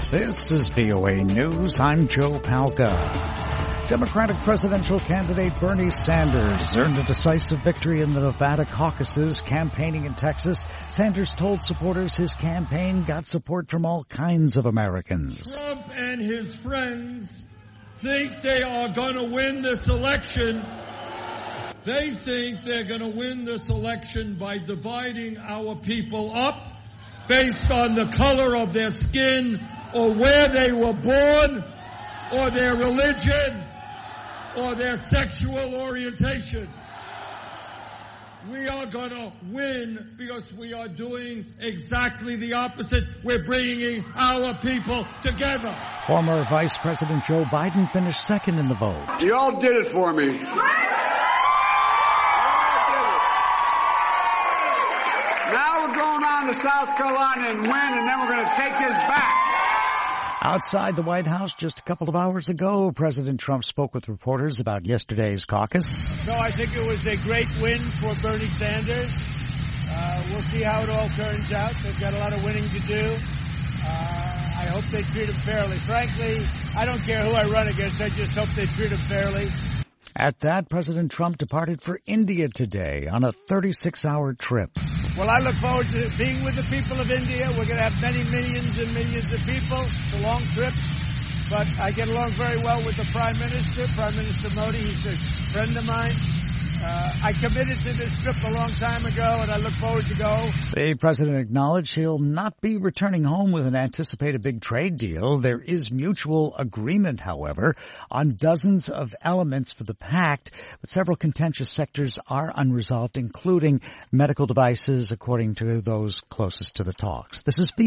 This is VOA News. I'm Joe Palca. Democratic presidential candidate Bernie Sanders earned a decisive victory in the Nevada caucuses. Campaigning in Texas, Sanders told supporters his campaign got support from all kinds of Americans. Trump and his friends think they are going to win this election. They think they're going to win this election by dividing our people up based on the color of their skin or where they were born or their religion or their sexual orientation. We are going to win because we are doing exactly the opposite. We're bringing our people together. Former Vice President Joe Biden finished second in the vote. You all did it for me. Now we're going on to South Carolina and win, and then we're going to take this back. Outside the White House just a couple of hours ago, President Trump spoke with reporters about yesterday's caucus. So I think it was a great win for Bernie Sanders. We'll see how it all turns out. They've got a lot of winning to do. I hope they treat him fairly. Frankly, I don't care who I run against. I just hope they treat him fairly. At that, President Trump departed for India today on a 36-hour trip. Well, I look forward to being with the people of India. We're going to have many millions and millions of people. It's a long trip, but I get along very well with the Prime Minister, Prime Minister Modi. He's a friend of mine. I committed to this trip a long time ago, and I look forward to go. The president acknowledged he'll not be returning home with an anticipated big trade deal. There is mutual agreement, however, on dozens of elements for the pact, but several contentious sectors are unresolved, including medical devices, according to those closest to the talks. This is